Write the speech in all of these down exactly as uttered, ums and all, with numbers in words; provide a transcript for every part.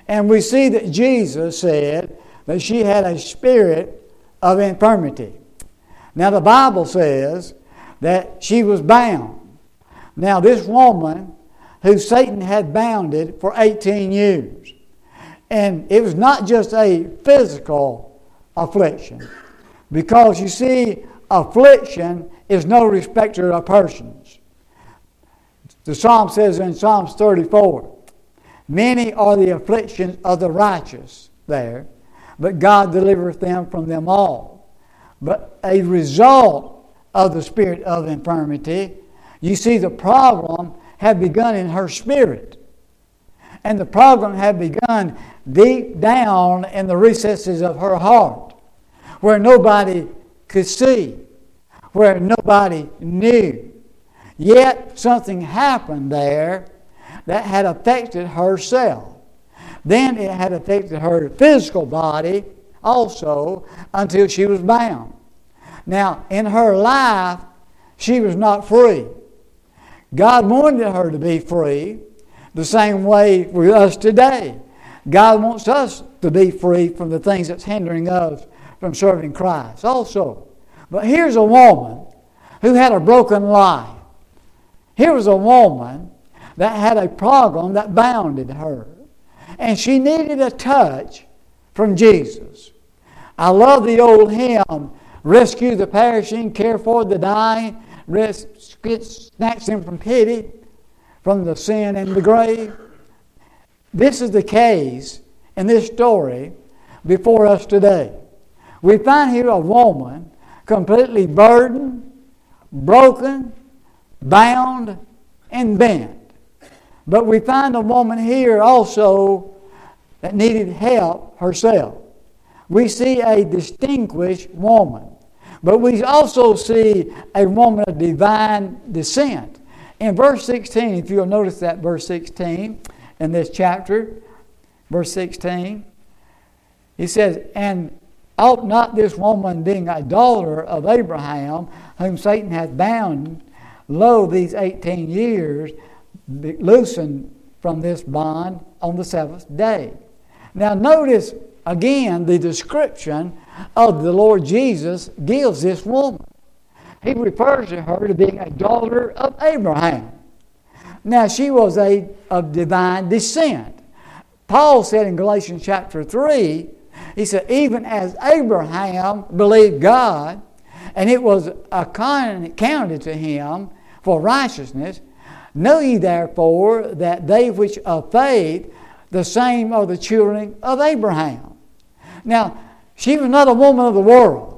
And we see that Jesus said that she had a spirit of infirmity. Now the Bible says that she was bound. Now this woman who Satan had bounded for eighteen years. And it was not just a physical affliction. Because you see, affliction is no respecter of persons. The Psalm says in Psalms thirty-four, many are the afflictions of the righteous there, but God delivereth them from them all. But a result of the spirit of infirmity, you see the problem had begun in her spirit. And the problem had begun deep down in the recesses of her heart, where nobody could see, where nobody knew. Yet something happened there that had affected herself. Then it had affected her physical body also until she was bound. Now, in her life, she was not free. God wanted her to be free the same way with us today. God wants us to be free from the things that's hindering us from serving Christ also. But here's a woman who had a broken life. Here was a woman that had a problem that bounded her. And she needed a touch from Jesus. I love the old hymn, rescue the perishing, care for the dying, rescue, snatch them from pity, from the sin and the grave. This is the case in this story before us today. We find here a woman completely burdened, broken, bound, and bent. But we find a woman here also that needed help herself. We see a distinguished woman, but we also see a woman of divine descent. In verse sixteen, if you'll notice that verse sixteen in this chapter, verse sixteen, he says, and ought not this woman, being a daughter of Abraham, whom Satan hath bound, lo, these eighteen years, be loosened from this bond on the seventh day. Now notice again the description of the Lord Jesus gives this woman. He refers to her to being a daughter of Abraham. Now she was a of divine descent. Paul said in Galatians chapter three, he said, even as Abraham believed God, and it was accounted to him for righteousness, know ye therefore that they which of faith, the same are the children of Abraham. Now, she was not a woman of the world.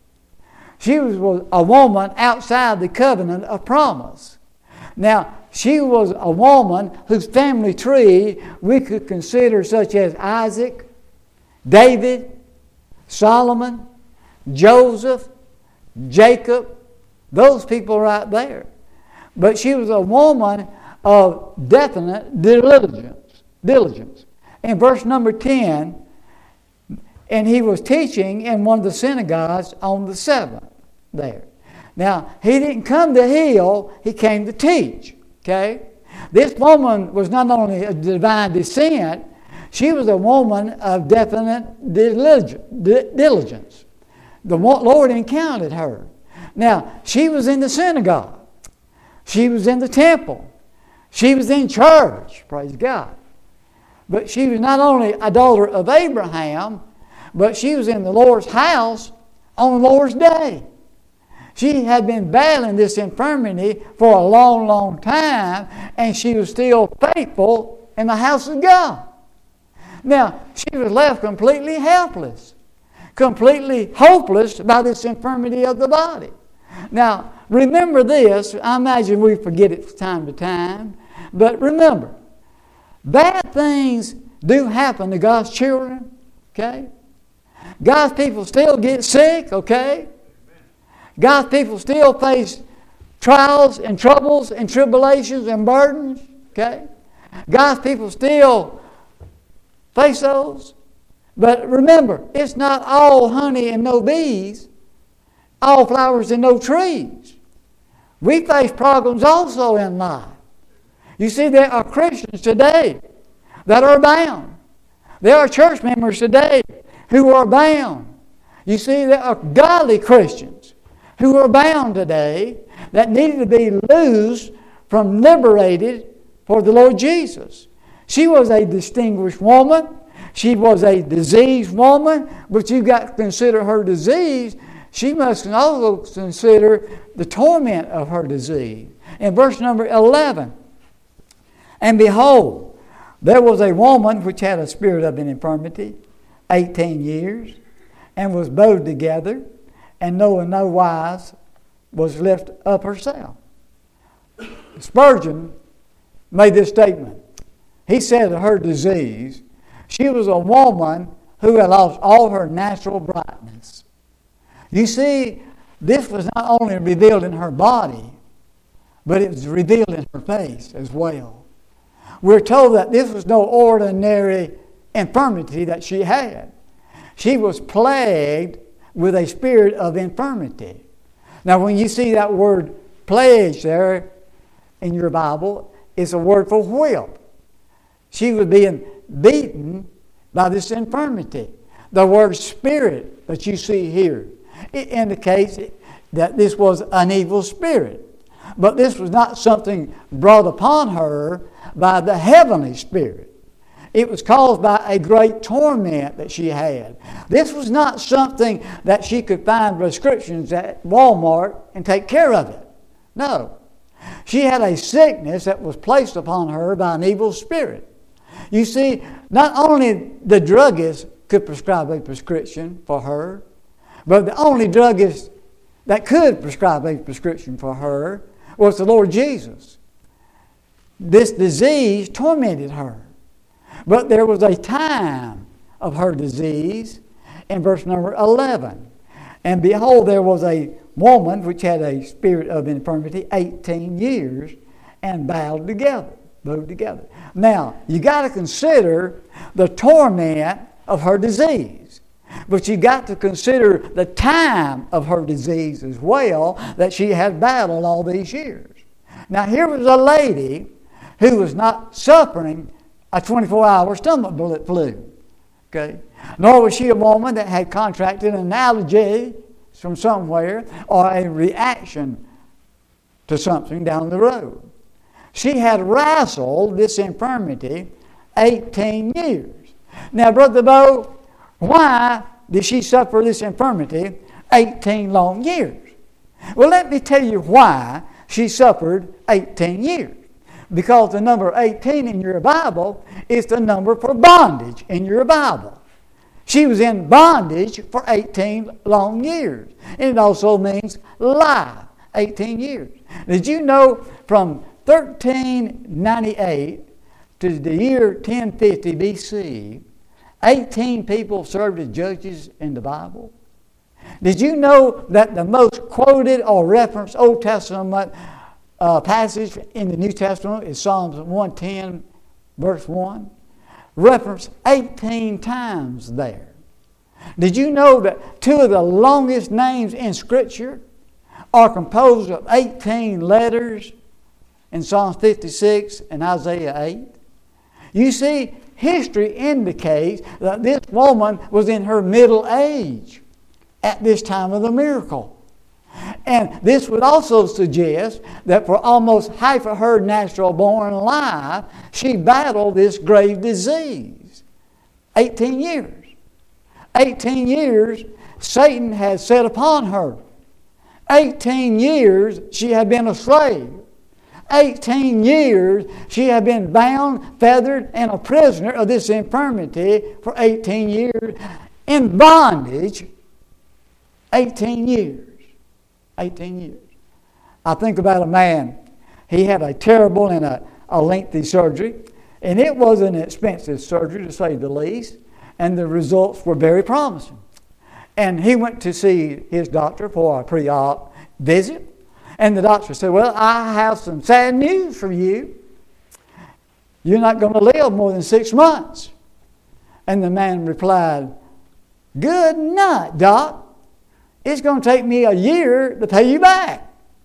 She was a woman outside the covenant of promise. Now, she was a woman whose family tree we could consider such as Isaac, David, Solomon, Joseph, Jacob, those people right there. But she was a woman of definite diligence. diligence. In verse number ten, and he was teaching in one of the synagogues on the seventh there. Now, he didn't come to heal, he came to teach. Okay? This woman was not only of divine descent, she was a woman of definite diligence. The Lord encountered her. Now, she was in the synagogue. She was in the temple. She was in church, praise God. But she was not only a daughter of Abraham, but she was in the Lord's house on the Lord's day. She had been battling this infirmity for a long, long time, and she was still faithful in the house of God. Now, she was left completely helpless, completely hopeless by this infirmity of the body. Now, remember this. I imagine we forget it from time to time, but remember, bad things do happen to God's children, okay? God's people still get sick, okay? God's people still face trials and troubles and tribulations and burdens, okay? God's people still face those. But remember, it's not all honey and no bees, all flowers and no trees. We face problems also in life. You see, there are Christians today that are bound. There are church members today who are bound. You see, there are godly Christians who are bound today that needed to be loosed from liberated for the Lord Jesus. She was a distinguished woman. She was a diseased woman, but you've got to consider her disease. She must also consider the torment of her disease. In verse number eleven, and behold, there was a woman which had a spirit of an infirmity, eighteen years, and was bowed together, and no in no wise was lift up herself. Spurgeon made this statement. He said of her disease, she was a woman who had lost all her natural brightness. You see, this was not only revealed in her body, but it was revealed in her face as well. We're told that this was no ordinary infirmity that she had. She was plagued with a spirit of infirmity. Now, when you see that word plague there in your Bible, it's a word for whip. She was being beaten by this infirmity. The word spirit that you see here, it indicates that this was an evil spirit. But this was not something brought upon her by the heavenly spirit. It was caused by a great torment that she had. This was not something that she could find prescriptions at Walmart and take care of it. No. She had a sickness that was placed upon her by an evil spirit. You see, not only the druggist could prescribe a prescription for her, but the only druggist that could prescribe a prescription for her was the Lord Jesus. This disease tormented her. But there was a time of her disease in verse number eleven. And behold, there was a woman which had a spirit of infirmity eighteen years and bowed together. Bowed together. Now, you got to consider the torment of her disease. But you got to consider the time of her disease as well that she had battled all these years. Now, here was a lady who was not suffering a twenty-four hour stomach flu. Okay? Nor was she a woman that had contracted an allergy from somewhere or a reaction to something down the road. She had wrestled this infirmity eighteen years. Now, Brother Bo, why did she suffer this infirmity eighteen long years? Well, let me tell you why she suffered eighteen years. Because the number eighteen in your Bible is the number for bondage in your Bible. She was in bondage for eighteen long years. And it also means life, eighteen years. Did you know from thirteen ninety-eight to the year ten fifty B C, eighteen people served as judges in the Bible? Did you know that the most quoted or referenced Old Testament uh, passage in the New Testament is Psalms one ten, verse one? Referenced eighteen times there. Did you know that two of the longest names in Scripture are composed of eighteen letters in Psalms fifty-six and Isaiah eight? You see, history indicates that this woman was in her middle age at this time of the miracle. And this would also suggest that for almost half of her natural born life, she battled this grave disease. eighteen years. eighteen years Satan had set upon her. eighteen years she had been a slave. eighteen years she had been bound, feathered, and a prisoner of this infirmity for eighteen years. In bondage, eighteen years. eighteen years. I think about a man. He had a terrible and a, a lengthy surgery. And it was an expensive surgery, to say the least. And the results were very promising. And he went to see his doctor for a pre-op visit. And the doctor said, well, I have some sad news for you. You're not going to live more than six months. And the man replied, good night, Doc. It's going to take me a year to pay you back.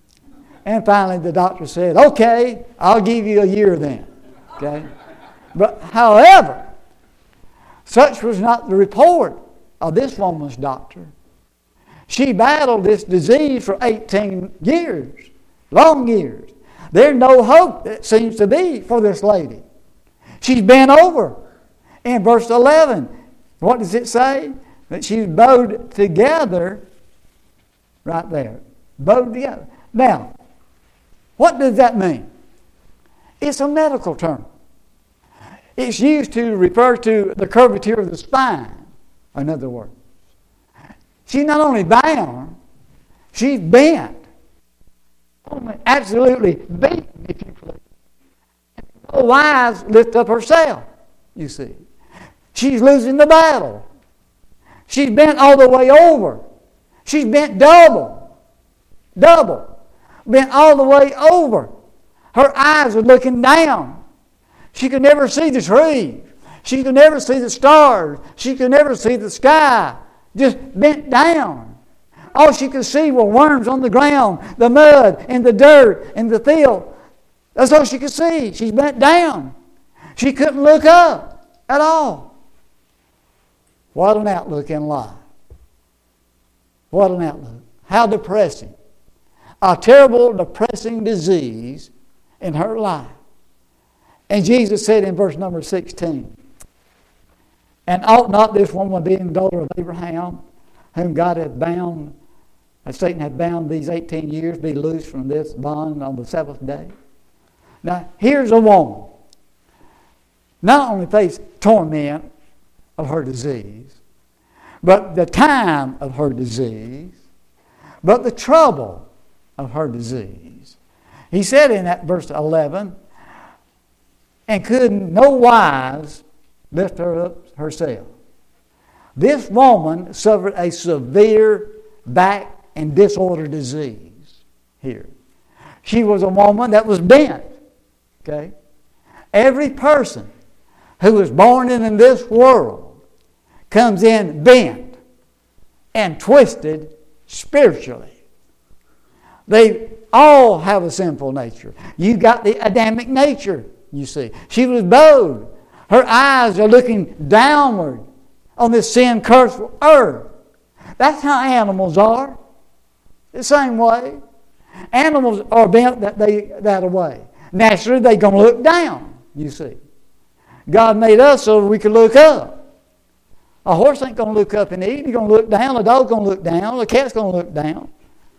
And finally the doctor said, okay, I'll give you a year then. Okay? But however, Such was not the report of this woman's doctor. She battled this disease for eighteen years, long years. There's no hope, that seems to be, for this lady. She's bent over. In verse eleven, what does it say? That she's bowed together, right there. Bowed together. Now, what does that mean? It's a medical term. It's used to refer to the curvature of the spine, in other words. She's not only bound, she's bent. Absolutely beaten, if you please. No wise lift up herself, you see. She's losing the battle. She's bent all the way over. She's bent double. Double. Bent all the way over. Her eyes are looking down. She could never see the trees. She could never see the stars. She could never see the sky. Just bent down. All she could see were worms on the ground, the mud and the dirt and the filth. That's all she could see. She's bent down. She couldn't look up at all. What an outlook in life. What an outlook. How depressing. A terrible, depressing disease in her life. And Jesus said in verse number sixteen, and ought not this woman, being the daughter of Abraham, whom God hath bound, as Satan hath bound these eighteen years, be loosed from this bond on the seventh day? Now, here's a woman, not only faced torment of her disease, but the time of her disease, but the trouble of her disease. He said in that verse eleven, and could no wise lift her up herself. This woman suffered a severe back and disorder disease here. She was a woman that was bent. Okay? Every person who is born in this world comes in bent and twisted spiritually. They all have a sinful nature. You got the Adamic nature, you see. She was bowed. Her eyes are looking downward on this sin-cursed earth. That's how animals are. The same way. Animals are bent that, they, that way. Naturally, they're going to look down, you see. God made us so we could look up. A horse ain't going to look up and eat. He's going to look down. A dog's going to look down. A cat's going to look down.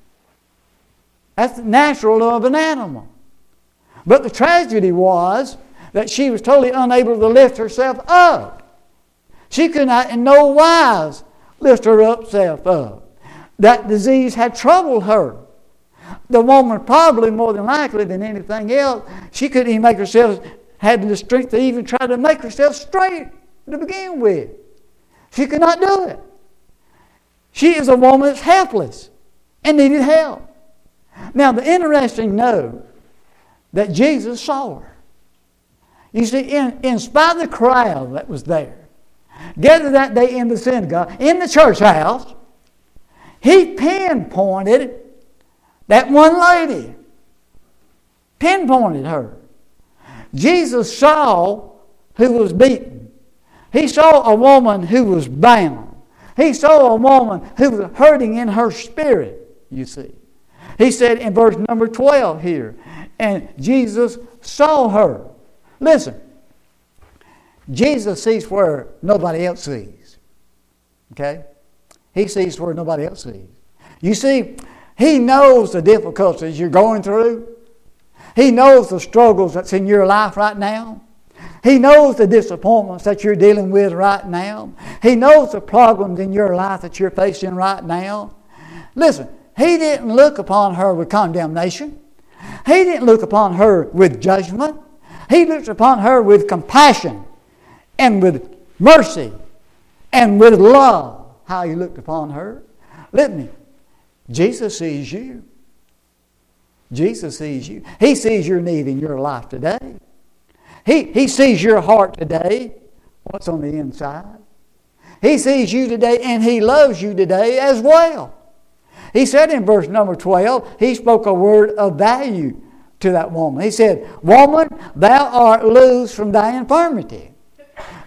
That's the natural of an animal. But the tragedy was that she was totally unable to lift herself up. She could not in no wise lift her herself up. That disease had troubled her. The woman probably more than likely than anything else, she couldn't even make herself, had the strength to even try to make herself straight to begin with. She could not do it. She is a woman that's helpless and needed help. Now the interesting note that Jesus saw her. You see, in, in spite of the crowd that was there, gathered that day in the synagogue, in the church house, he pinpointed that one lady. Pinpointed her. Jesus saw who was beaten. He saw a woman who was bound. He saw a woman who was hurting in her spirit, you see. He said in verse number twelve here, and Jesus saw her. Listen, Jesus sees where nobody else sees. Okay? He sees where nobody else sees. You see, He knows the difficulties you're going through. He knows the struggles that's in your life right now. He knows the disappointments that you're dealing with right now. He knows the problems in your life that you're facing right now. Listen, He didn't look upon her with condemnation. He didn't look upon her with judgment. He looked upon her with compassion and with mercy and with love. How He looked upon her. Let me. Jesus sees you. Jesus sees you. He sees your need in your life today. He, he sees your heart today, what's on the inside. He sees you today and He loves you today as well. He said in verse number twelve, He spoke a word of value to that woman. He said, woman, thou art loosed from thy infirmity.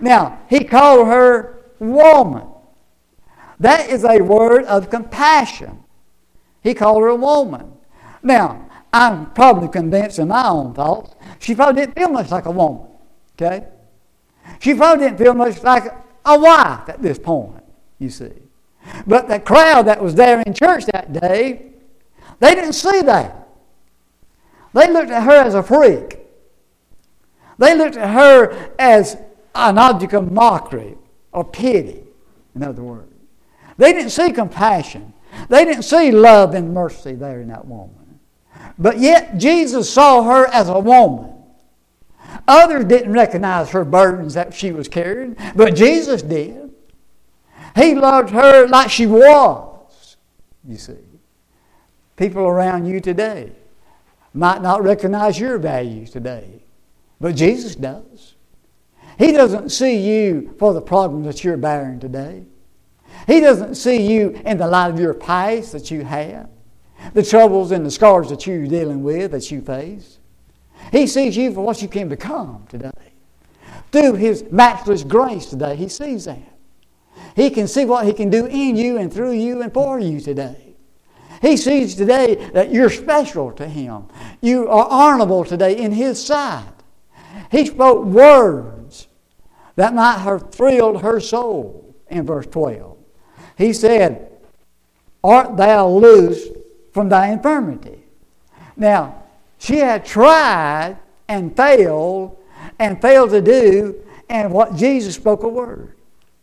Now, he called her woman. That is a word of compassion. He called her a woman. Now, I'm probably convinced in my own thoughts, she probably didn't feel much like a woman. Okay? She probably didn't feel much like a wife at this point, you see. But the crowd that was there in church that day, they didn't see that. They looked at her as a freak. They looked at her as an object of mockery or pity, in other words. They didn't see compassion. They didn't see love and mercy there in that woman. But yet Jesus saw her as a woman. Others didn't recognize her burdens that she was carrying, but Jesus did. He loved her like she was, you see. People around you today might not recognize your value today, but Jesus does. He doesn't see you for the problems that you're bearing today. He doesn't see you in the light of your past that you have, the troubles and the scars that you're dealing with, that you face. He sees you for what you can become today. Through His matchless grace today, He sees that. He can see what He can do in you and through you and for you today. He sees today that you're special to Him. You are honorable today in His sight. He spoke words that might have thrilled her soul in verse twelve. He said, "Art thou loose from thy infirmity?" Now, she had tried and failed and failed to do, and what Jesus spoke a word.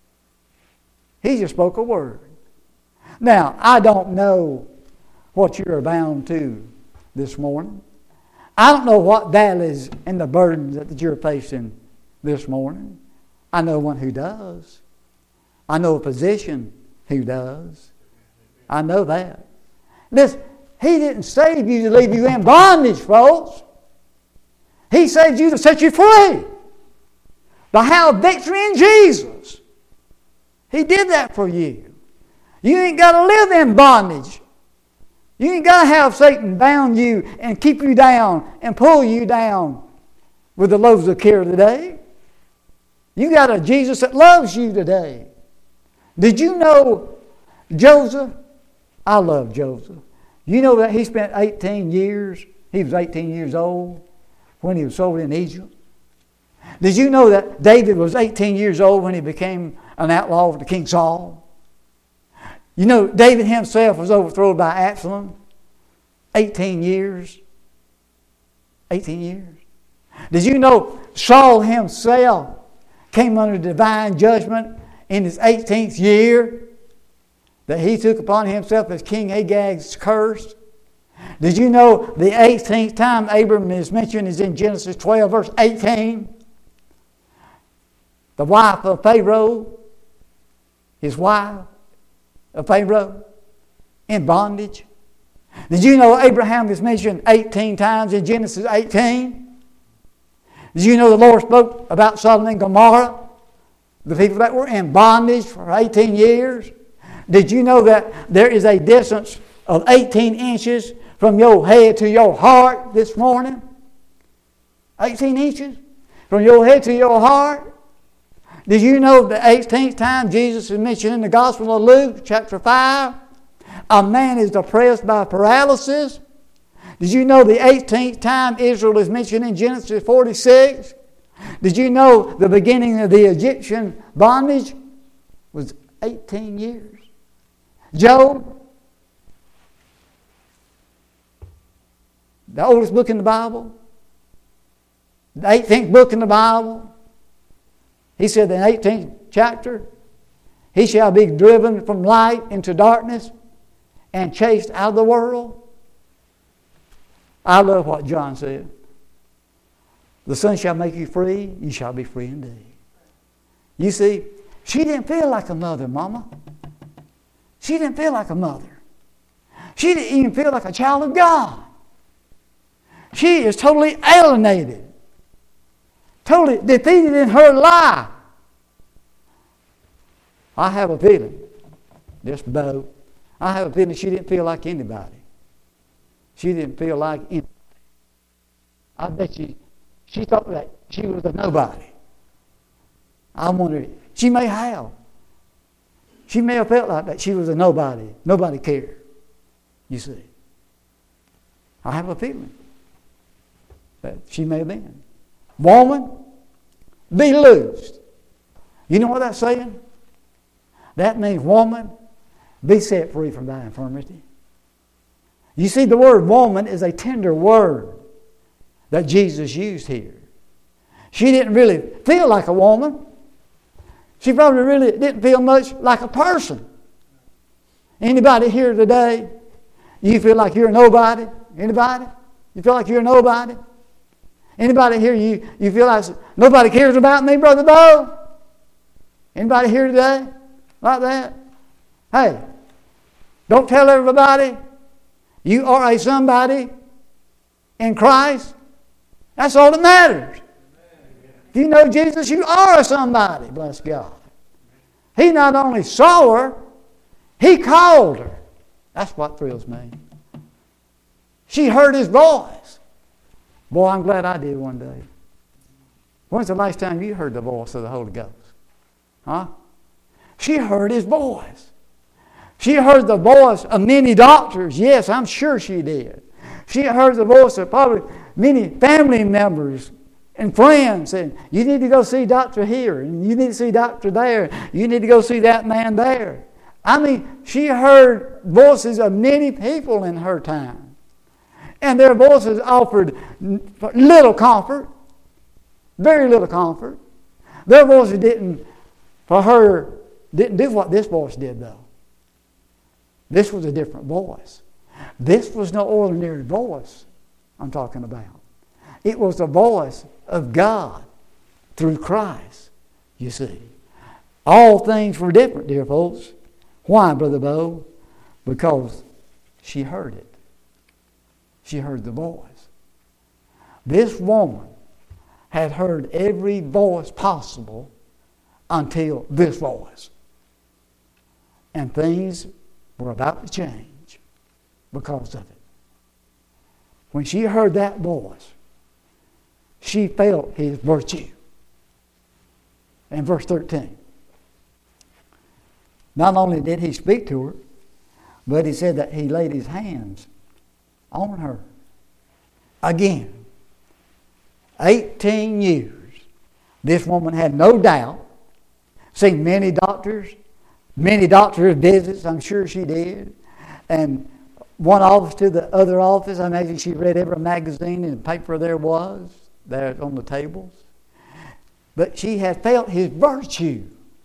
He just spoke a word. Now, I don't know what you're bound to this morning. I don't know what valleys and the burdens that you're facing this morning. I know one who does. I know a physician who does. I know that. Listen, He didn't save you to leave you in bondage, folks. He saved you to set you free. To have victory in Jesus. He did that for you. You ain't got to live in bondage. You ain't got to have Satan bound you and keep you down and pull you down with the loaves of care today. You got a Jesus that loves you today. Did you know Joseph? I love Joseph. You know that he spent eighteen years, he was eighteen years old when he was sold in Egypt? Did you know that David was eighteen years old when he became an outlaw to King Saul? You know, David himself was overthrown by Absalom. eighteen years. eighteen years. Did you know Saul himself came under divine judgment in his eighteenth year? That he took upon himself as King Agag's curse. Did you know the eighteenth time Abram is mentioned is in Genesis twelve, verse eighteen? The wife of Pharaoh, his wife of Pharaoh, in bondage. Did you know Abraham is mentioned eighteen times in Genesis eighteen? Did you know the Lord spoke about Sodom and Gomorrah, the people that were in bondage for eighteen years? Did you know that there is a distance of eighteen inches from your head to your heart this morning? eighteen inches from your head to your heart? Did you know the eighteenth time Jesus is mentioned in the Gospel of Luke, chapter five? A man is oppressed by paralysis. Did you know the eighteenth time Israel is mentioned in Genesis forty-six? Did you know the beginning of the Egyptian bondage was eighteen years? Job, the oldest book in the Bible, the eighteenth book in the Bible, he said in the eighteenth chapter, he shall be driven from light into darkness and chased out of the world. I love what John said. The Son shall make you free, you shall be free indeed. You see, she didn't feel like a mother, Mama. She didn't feel like a mother. She didn't even feel like a child of God. She is totally alienated, totally defeated in her life. I have a feeling, just Bo, I have a feeling she didn't feel like anybody. She didn't feel like anybody. I bet you she thought that she was a nobody. I wonder, she may have. She may have felt like that. She was a nobody. Nobody cared. You see. I have a feeling that she may have been. Woman, be loosed. You know what that's saying? That means, woman, be set free from thy infirmity. You see, the word woman is a tender word that Jesus used here. She didn't really feel like a woman. She probably really didn't feel much like a person. Anybody here today, you feel like you're a nobody? Anybody? You feel like you're a nobody? Anybody here, you, you feel like nobody cares about me, Brother Bo? Anybody here today like that? Hey, don't tell everybody you are a somebody in Christ. That's all that matters. If you know Jesus, you are a somebody, bless God. He not only saw her, He called her. That's what thrills me. She heard His voice. Boy, I'm glad I did one day. When's the last time you heard the voice of the Holy Ghost? Huh? She heard His voice. She heard the voice of many doctors. Yes, I'm sure she did. She heard the voice of probably many family members and friends saying, you need to go see doctor here, and you need to see doctor there, you need to go see that man there. I mean, she heard voices of many people in her time. And their voices offered little comfort, very little comfort. Their voices didn't, for her, didn't do what this voice did, though. This was a different voice. This was no ordinary voice I'm talking about. It was the voice of God through Christ, you see. All things were different, dear folks. Why, Brother Bo? Because she heard it. She heard the voice. This woman had heard every voice possible until this voice. And things were about to change because of it. When she heard that voice, she felt His virtue. In verse thirteen. Not only did He speak to her, but He said that He laid His hands on her. Again, eighteen years. This woman had no doubt. Seen many doctors, many doctor's visits, I'm sure she did. And one office to the other office, I imagine she read every magazine and paper there was, there on the tables. But she had felt His virtue.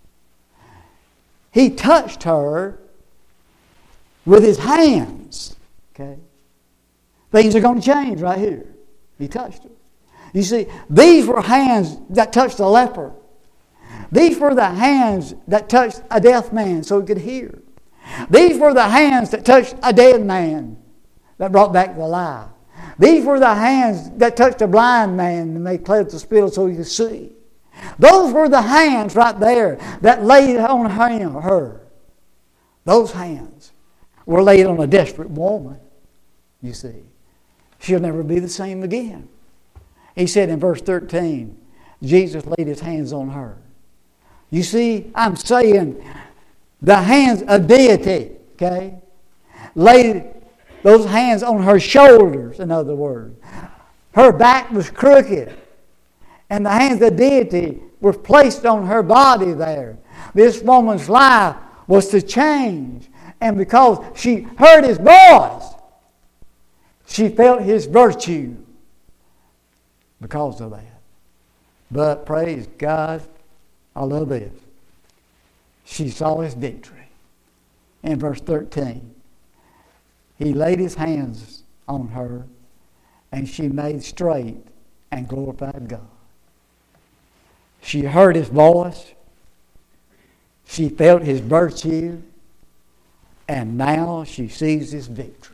He touched her with His hands. Okay? Things are going to change right here. He touched her. You see, these were hands that touched a leper. These were the hands that touched a deaf man so he could hear. These were the hands that touched a dead man that brought back the life. These were the hands that touched a blind man and made clear the spittle so he could see. Those were the hands right there that laid on him, her. Those hands were laid on a desperate woman, you see. She'll never be the same again. He said in verse thirteen, Jesus laid His hands on her. You see, I'm saying the hands of deity, okay, laid those hands on her shoulders, in other words. Her back was crooked, and the hands of deity were placed on her body there. This woman's life was to change, and because she heard His voice, she felt His virtue because of that. But praise God, I love this. She saw His victory. In verse thirteen, He laid His hands on her, and she made straight and glorified God. She heard His voice. She felt His virtue. And now she sees His victory.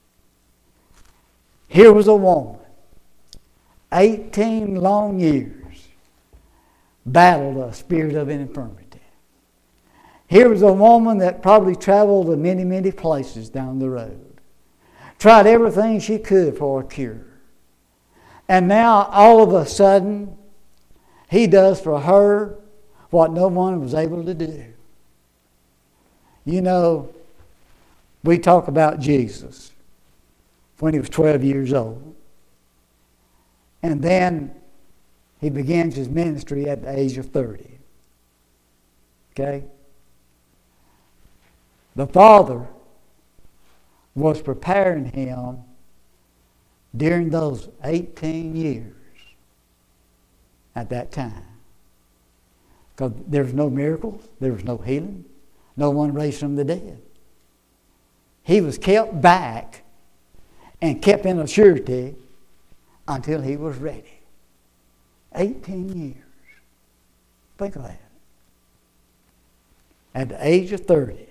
Here was a woman, eighteen long years, battled a spirit of infirmity. Here was a woman that probably traveled to many, many places down the road. Tried everything she could for a cure. And now, all of a sudden, He does for her what no one was able to do. You know, we talk about Jesus when he was twelve years old. And then he begins his ministry at the age of thirty. Okay? The Father was preparing him during those eighteen years at that time. Because there was no miracles, there was no healing, no one raised from the dead. He was kept back and kept in a surety until he was ready. eighteen years. Think of that. At the age of thirty,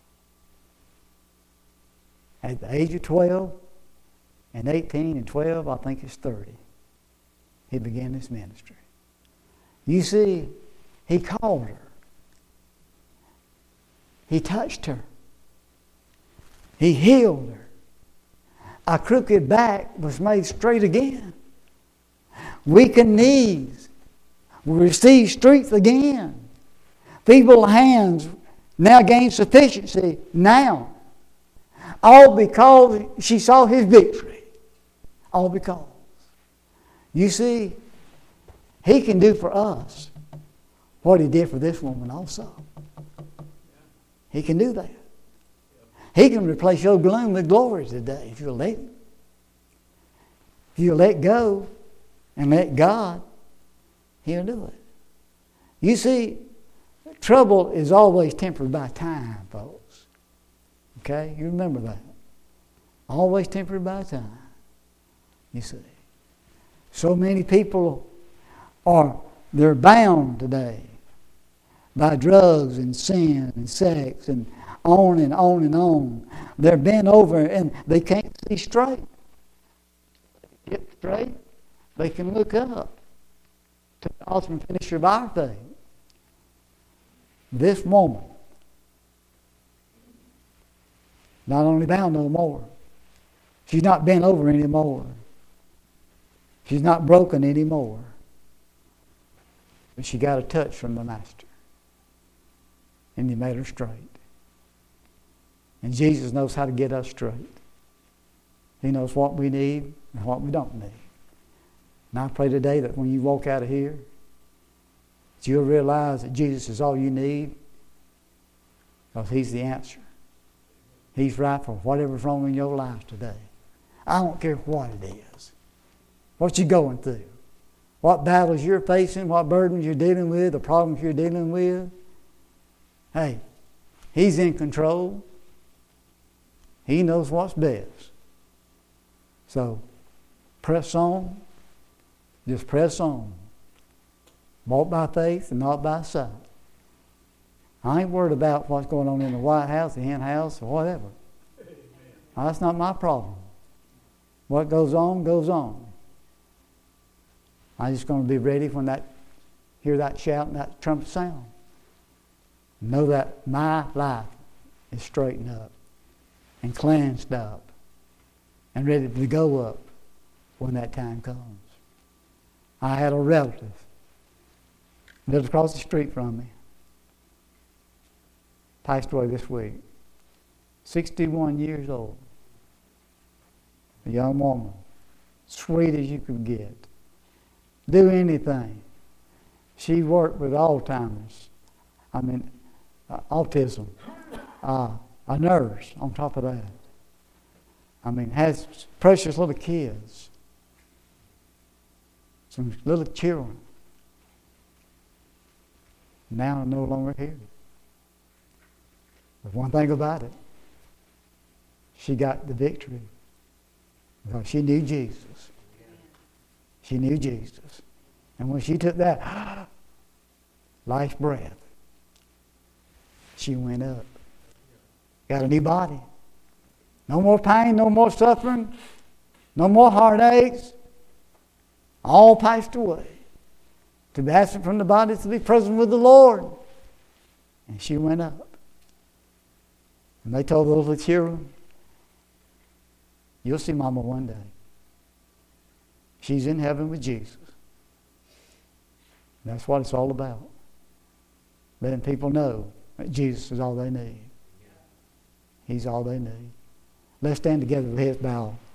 at the age of twelve, and eighteen and twelve, I think it's thirty, he began his ministry. You see, he called her. He touched her. He healed her. A crooked back was made straight again. Weakened knees received strength again. Feeble hands now gained sufficiency now. All because she saw his victory. All because. You see, he can do for us what he did for this woman also. He can do that. He can replace your gloom with glory today if you'll let him. If you let go and let God, he'll do it. You see, trouble is always tempered by time, folks. Okay? You remember that. Always tempered by time. You see. So many people are, they're bound today by drugs and sin and sex and on and on and on. They're bent over and they can't see straight. Get straight, they can look up to the ultimate finisher of our faith. This woman, not only bound no more, she's not bent over anymore. She's not broken anymore. But she got a touch from the Master. And he made her straight. And Jesus knows how to get us straight. He knows what we need and what we don't need. And I pray today that when you walk out of here, that you'll realize that Jesus is all you need, because he's the answer. He's right for whatever's wrong in your life today. I don't care what it is. What you're going through. What battles you're facing, what burdens you're dealing with, the problems you're dealing with. Hey, he's in control. He knows what's best. So, press on. Just press on. Walk by faith and not by sight. I ain't worried about what's going on in the White House, the hen house, or whatever. Amen. That's not my problem. What goes on, goes on. I'm just going to be ready when that, hear that shout and that trumpet sound. Know that my life is straightened up and cleansed up and ready to go up when that time comes. I had a relative lived across the street from me. Passed away this week. sixty-one years old. A young woman. Sweet as you could get. Do anything. She worked with Alzheimer's. I mean, uh, autism. Uh, a nurse on top of that. I mean, has precious little kids. Some little children. Now no longer here. But one thing about it, she got the victory. Because she knew Jesus. She knew Jesus. And when she took that life breath, she went up. Got a new body. No more pain, no more suffering, no more heartaches. All passed away. To be absent from the body, to be present with the Lord. And she went up. And they told those little children, you'll see Mama one day. She's in heaven with Jesus. That's what it's all about. letting people know that Jesus is all they need. He's all they need. Let's stand together with heads bowed.